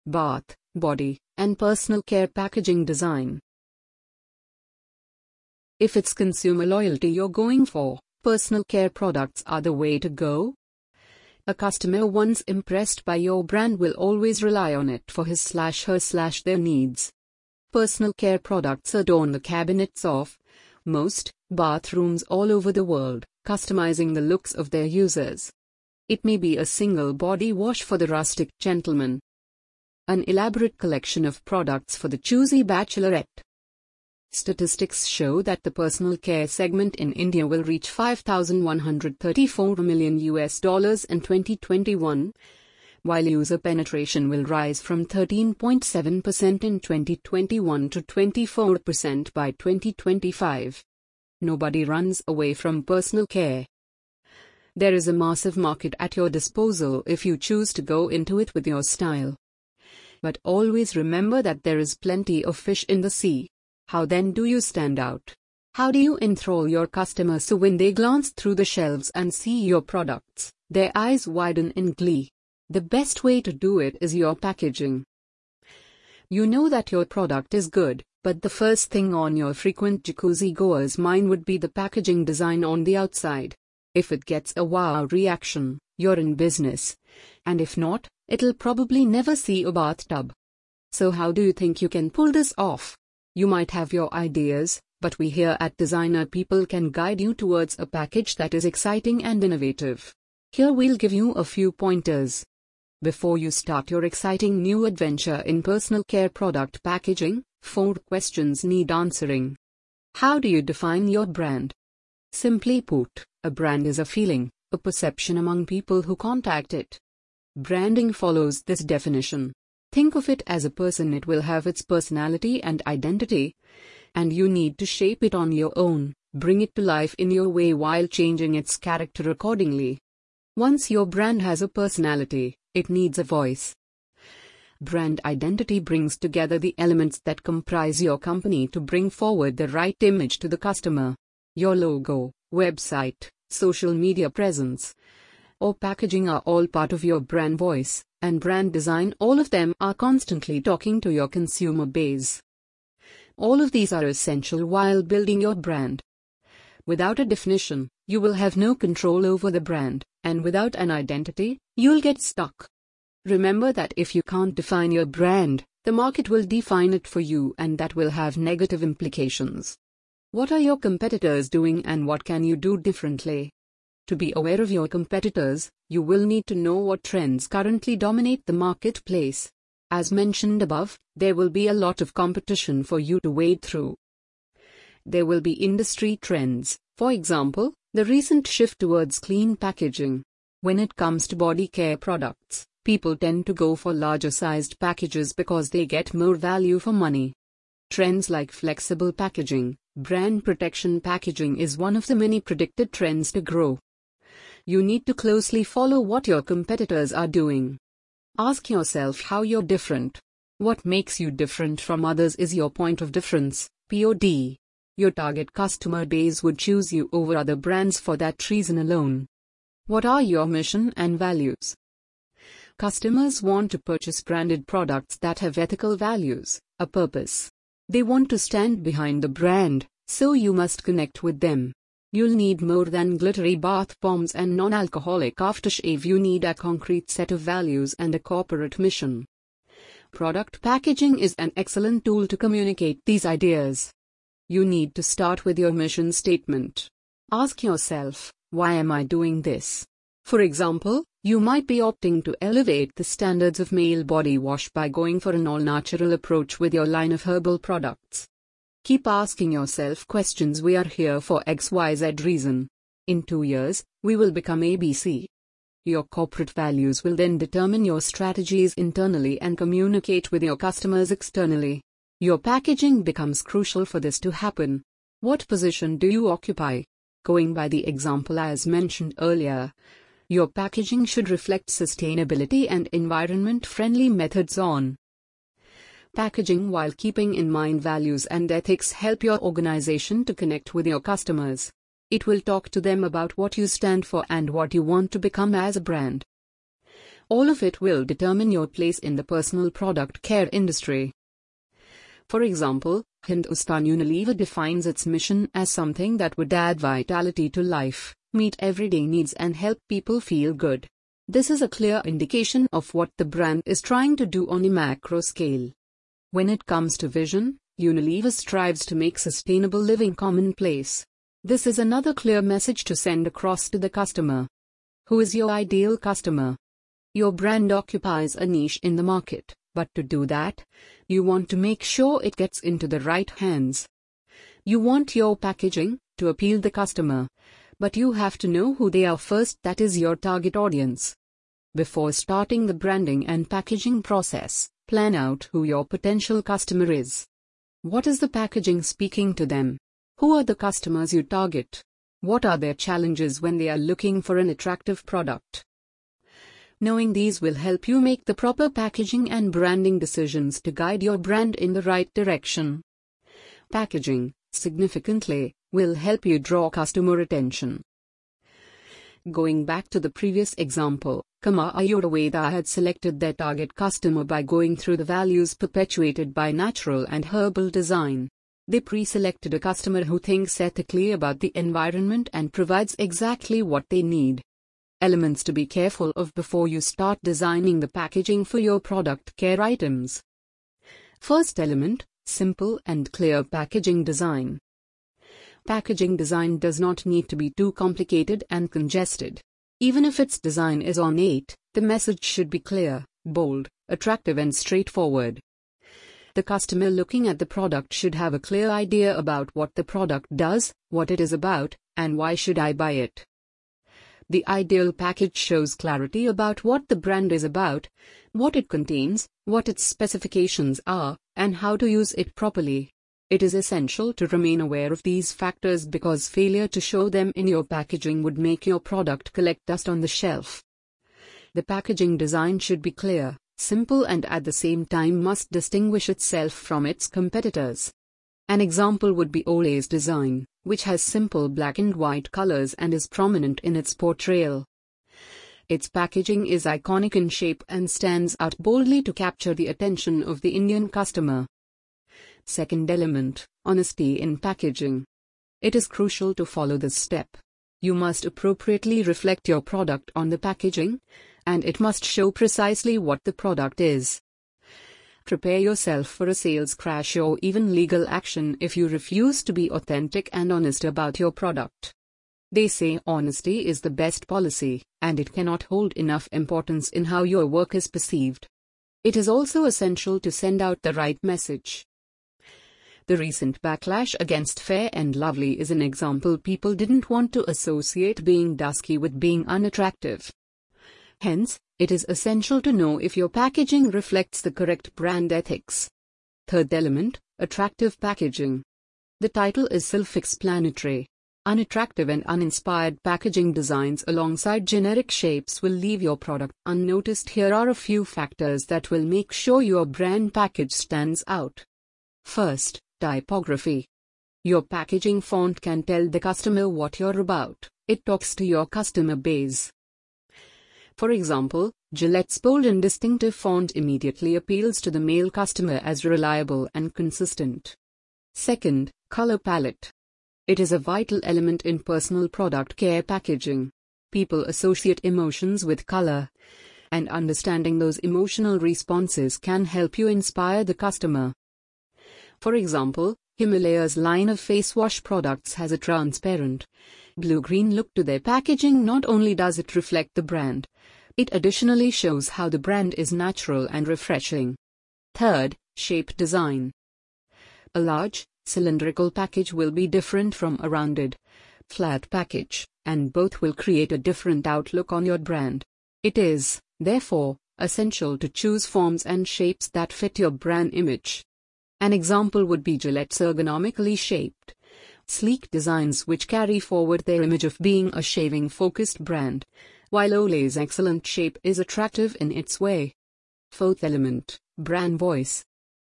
bath, body, and personal care packaging design. If it's consumer loyalty you're going for, personal care products are the way to go. A customer once impressed by your brand will always rely on it for his/her/their needs. Personal care products adorn the cabinets of most bathrooms all over the world, customizing the looks of their users. It may be a single body wash for the rustic gentleman, an elaborate collection of products for the choosy bachelorette. Statistics show that the personal care segment in India will reach $5,134 million in 2021, while user penetration will rise from 13.7% in 2021 to 24% by 2025. Nobody runs away from personal care. There is a massive market at your disposal if you choose to go into it with your style. But always remember that there is plenty of fish in the sea. How then do you stand out? How do you enthrall your customers so when they glance through the shelves and see your products, their eyes widen in glee? The best way to do it is your packaging. You know that your product is good, but the first thing on your frequent jacuzzi goer's mind would be the packaging design on the outside. If it gets a wow reaction, you're in business. And if not, it'll probably never see a bathtub. So how do you think you can pull this off? You might have your ideas, but we here at Designer People can guide you towards a package that is exciting and innovative. Here we'll give you a few pointers. Before you start your exciting new adventure in personal care product packaging, 4 questions need answering. How do you define your brand? Simply put, a brand is a feeling, a perception among people who contact it. Branding follows this definition. Think of it as a person. It will have its personality and identity, and you need to shape it on your own, bring it to life in your way while changing its character accordingly. Once your brand has a personality, it needs a voice. Brand identity brings together the elements that comprise your company to bring forward the right image to the customer. Your logo, website, social media presence, or packaging are all part of your brand voice, and brand design, all of them are constantly talking to your consumer base. All of these are essential while building your brand. Without a definition, you will have no control over the brand, and without an identity, you'll get stuck. Remember that if you can't define your brand, the market will define it for you, and that will have negative implications. What are your competitors doing and what can you do differently? To be aware of your competitors, you will need to know what trends currently dominate the marketplace. As mentioned above, there will be a lot of competition for you to wade through. There will be industry trends, for example, the recent shift towards clean packaging. When it comes to body care products, people tend to go for larger sized packages because they get more value for money. Trends like flexible packaging, brand protection packaging is one of the many predicted trends to grow. You need to closely follow what your competitors are doing. Ask yourself how you're different. What makes you different from others is your point of difference, POD. Your target customer base would choose you over other brands for that reason alone. What are your mission and values? Customers want to purchase branded products that have ethical values, a purpose. They want to stand behind the brand, so you must connect with them. You'll need more than glittery bath bombs and non-alcoholic aftershave. You need a concrete set of values and a corporate mission. Product packaging is an excellent tool to communicate these ideas. You need to start with your mission statement. Ask yourself, why am I doing this? For example, you might be opting to elevate the standards of male body wash by going for an all-natural approach with your line of herbal products. Keep asking yourself questions. We are here for XYZ reason. In 2 years, we will become ABC. Your corporate values will then determine your strategies internally and communicate with your customers externally. Your packaging becomes crucial for this to happen. What position do you occupy? Going by the example as mentioned earlier, your packaging should reflect sustainability and environment-friendly methods on packaging while keeping in mind values and ethics. Help your organization to connect with your customers. It will talk to them about what you stand for and what you want to become as a brand. All of it will determine your place in the personal product care industry. For example, Hindustan Unilever defines its mission as something that would add vitality to life, meet everyday needs and help people feel good. This is a clear indication of what the brand is trying to do on a macro scale. When it comes to vision, Unilever strives to make sustainable living commonplace. This is another clear message to send across to the customer. Who is your ideal customer? Your brand occupies a niche in the market, but to do that, you want to make sure it gets into the right hands. You want your packaging to appeal the customer, but you have to know who they are first, that is your target audience. Before starting the branding and packaging process, plan out who your potential customer is. What is the packaging speaking to them? Who are the customers you target? What are their challenges when they are looking for an attractive product? Knowing these will help you make the proper packaging and branding decisions to guide your brand in the right direction. Packaging, significantly, will help you draw customer attention. Going back to the previous example, Kama Ayurveda had selected their target customer by going through the values perpetuated by natural and herbal design. They pre-selected a customer who thinks ethically about the environment and provides exactly what they need. Elements to be careful of before you start designing the packaging for your product care items. First element, simple and clear packaging design. Packaging design does not need to be too complicated and congested. Even if its design is ornate, the message should be clear, bold, attractive and straightforward. The customer looking at the product should have a clear idea about what the product does, what it is about, and why should I buy it. The ideal package shows clarity about what the brand is about, what it contains, what its specifications are, and how to use it properly. It is essential to remain aware of these factors because failure to show them in your packaging would make your product collect dust on the shelf. The packaging design should be clear, simple and at the same time must distinguish itself from its competitors. An example would be Olay's design, which has simple black and white colors and is prominent in its portrayal. Its packaging is iconic in shape and stands out boldly to capture the attention of the Indian customer. Second element, honesty in packaging. It is crucial to follow this step. You must appropriately reflect your product on the packaging, and it must show precisely what the product is. Prepare yourself for a sales crash or even legal action if you refuse to be authentic and honest about your product. They say honesty is the best policy, and it cannot hold enough importance in how your work is perceived. It is also essential to send out the right message. The recent backlash against Fair and Lovely is an example. People didn't want to associate being dusky with being unattractive. Hence, it is essential to know if your packaging reflects the correct brand ethics. Third element, attractive packaging. The title is self-explanatory. Unattractive and uninspired packaging designs alongside generic shapes will leave your product unnoticed. Here are a few factors that will make sure your brand package stands out. First, typography. Your packaging font can tell the customer what you're about. It talks to your customer base. For example, Gillette's bold and distinctive font immediately appeals to the male customer as reliable and consistent. Second, color palette. It is a vital element in personal product care packaging. People associate emotions with color, and understanding those emotional responses can help you inspire the customer. For example, Himalaya's line of face wash products has a transparent, blue-green look to their packaging. Not only does it reflect the brand, it additionally shows how the brand is natural and refreshing. Third, shape design. A large, cylindrical package will be different from a rounded, flat package, and both will create a different outlook on your brand. It is, therefore, essential to choose forms and shapes that fit your brand image. An example would be Gillette's ergonomically shaped, sleek designs which carry forward their image of being a shaving-focused brand, while Olay's excellent shape is attractive in its way. Fourth element, brand voice.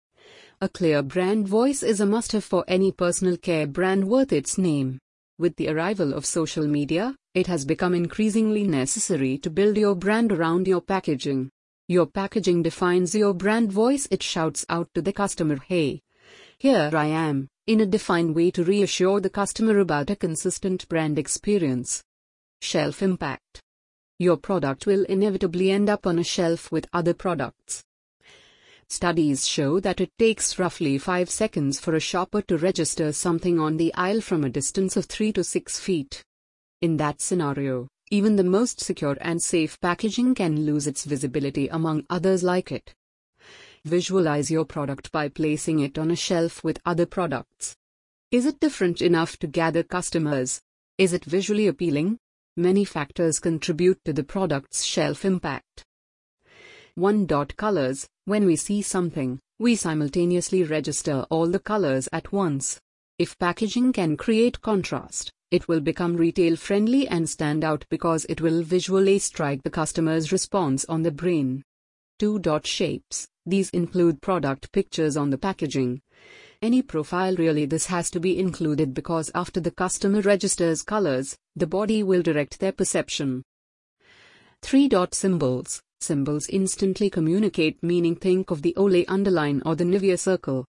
A clear brand voice is a must-have for any personal care brand worth its name. With the arrival of social media, It has become increasingly necessary to build your brand around your packaging. Your packaging defines your brand voice. It shouts out to the customer, "Hey, here I am," in a defined way to reassure the customer about a consistent brand experience. Shelf impact. Your product will inevitably end up on a shelf with other products. Studies show that it takes roughly 5 seconds for a shopper to register something on the aisle from a distance of 3 to 6 feet. In that scenario, even the most secure and safe packaging can lose its visibility among others like it. Visualize your product by placing it on a shelf with other products. Is it different enough to gather customers? Is it visually appealing? Many factors contribute to the product's shelf impact. 1. Colors. When we see something, we simultaneously register all the colors at once. If packaging can create contrast, it will become retail friendly and stand out because it will visually strike the customer's response on the brain. 2. Shapes. These include product pictures on the packaging. Any profile really. This has to be included because after the customer registers colors, the body will direct their perception. 3. Symbols. Symbols instantly communicate meaning. Think of the Olay underline or the Nivea circle.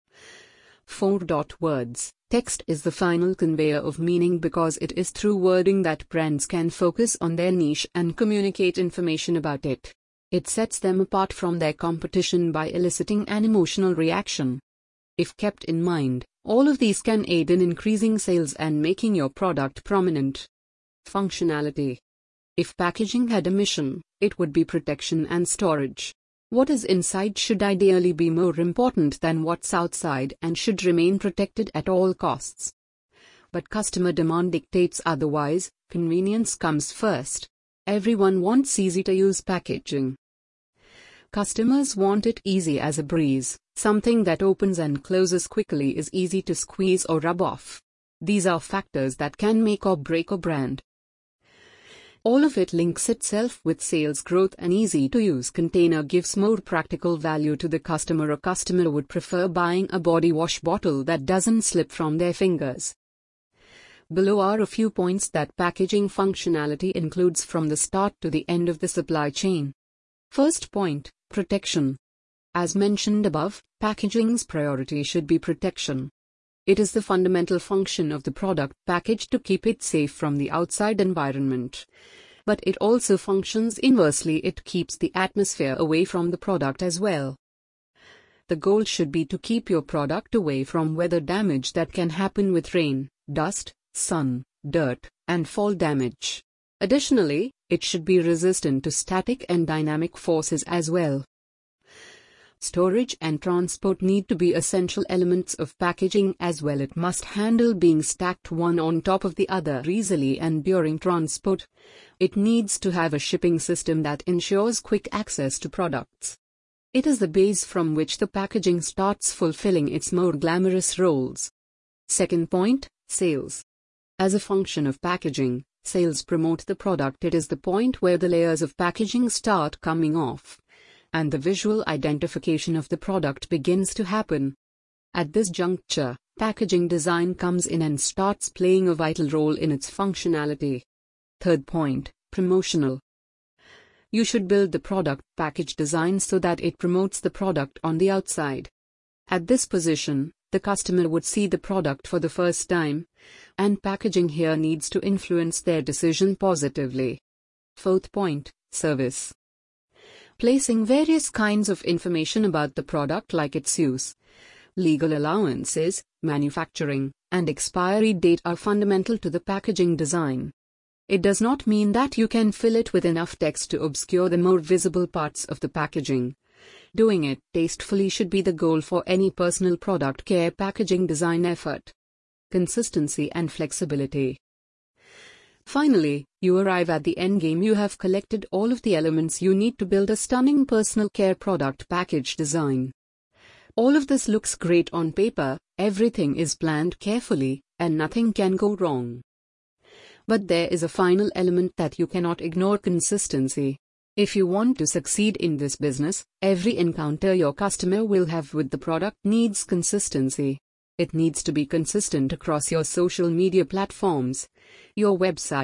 4. Words. Text is the final conveyor of meaning because it is through wording that brands can focus on their niche and communicate information about it. It sets them apart from their competition by eliciting an emotional reaction. If kept in mind, all of these can aid in increasing sales and making your product prominent. Functionality. If packaging had a mission, it would be protection and storage. What is inside should ideally be more important than what's outside and should remain protected at all costs. But customer demand dictates otherwise. Convenience comes first. Everyone wants easy-to-use packaging. Customers want it easy as a breeze. Something that opens and closes quickly is easy to squeeze or rub off. These are factors that can make or break a brand. All of it links itself with sales growth. An easy-to-use container gives more practical value to the customer. A customer would prefer buying a body wash bottle that doesn't slip from their fingers. Below are a few points that packaging functionality includes from the start to the end of the supply chain. First point, protection. As mentioned above, packaging's priority should be protection. It is the fundamental function of the product package to keep it safe from the outside environment. But it also functions inversely. It keeps the atmosphere away from the product as well. The goal should be to keep your product away from weather damage that can happen with rain, dust, sun, dirt, and fall damage. Additionally, it should be resistant to static and dynamic forces as well. Storage and transport need to be essential elements of packaging as well. It must handle being stacked one on top of the other easily, and during transport, it needs to have a shipping system that ensures quick access to products. It is the base from which the packaging starts fulfilling its more glamorous roles. Second point, sales. As a function of packaging, sales promote the product. It is the point where the layers of packaging start coming off, and the visual identification of the product begins to happen. At this juncture, packaging design comes in and starts playing a vital role in its functionality. Third point, promotional. You should build the product package design so that it promotes the product on the outside. At this position, the customer would see the product for the first time, and packaging here needs to influence their decision positively. Fourth point, service. Placing various kinds of information about the product like its use, legal allowances, manufacturing, and expiry date are fundamental to the packaging design. It does not mean that you can fill it with enough text to obscure the more visible parts of the packaging. Doing it tastefully should be the goal for any personal product care packaging design effort. Consistency and flexibility. Finally, you arrive at the end game. You have collected all of the elements you need to build a stunning personal care product package design. All of this looks great on paper, everything is planned carefully, and nothing can go wrong. But there is a final element that you cannot ignore: consistency. If you want to succeed in this business, every encounter your customer will have with the product needs consistency. It needs to be consistent across your social media platforms, your website,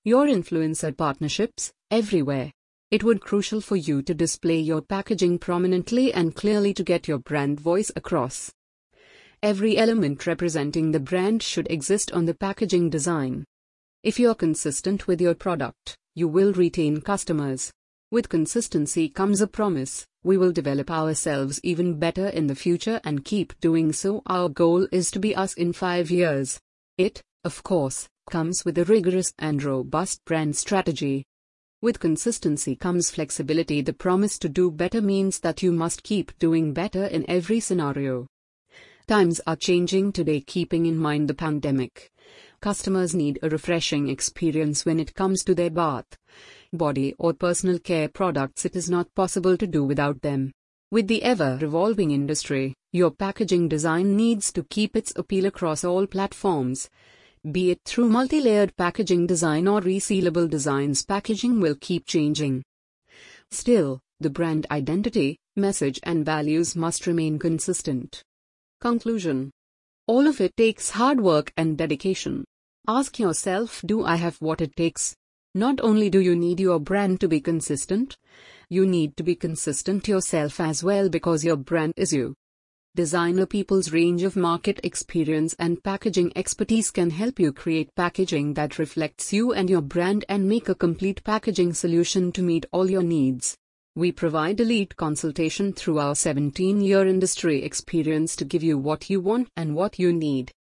your influencer partnerships, everywhere. It would be crucial for you to display your packaging prominently and clearly to get your brand voice across. Every element representing the brand should exist on the packaging design. If you're consistent with your product, you will retain customers. With consistency comes a promise: we will develop ourselves even better in the future and keep doing so. Our goal is to be us in 5 years. It, of course, comes with a rigorous and robust brand strategy. With consistency comes flexibility. The promise to do better means that you must keep doing better in every scenario. Times are changing today. Keeping in mind the pandemic, customers need a refreshing experience when it comes to their bath, body or personal care products. It is not possible to do without them. With the ever-evolving industry, your packaging design needs to keep its appeal across all platforms. Be it through multi-layered packaging design or resealable designs, packaging will keep changing. Still, the brand identity, message and values must remain consistent. Conclusion: all of it takes hard work and dedication. Ask yourself, do I have what it takes? Not only do you need your brand to be consistent, you need to be consistent yourself as well, because your brand is you. Designer People's range of market experience and packaging expertise can help you create packaging that reflects you and your brand and make a complete packaging solution to meet all your needs. We provide elite consultation through our 17-year industry experience to give you what you want and what you need.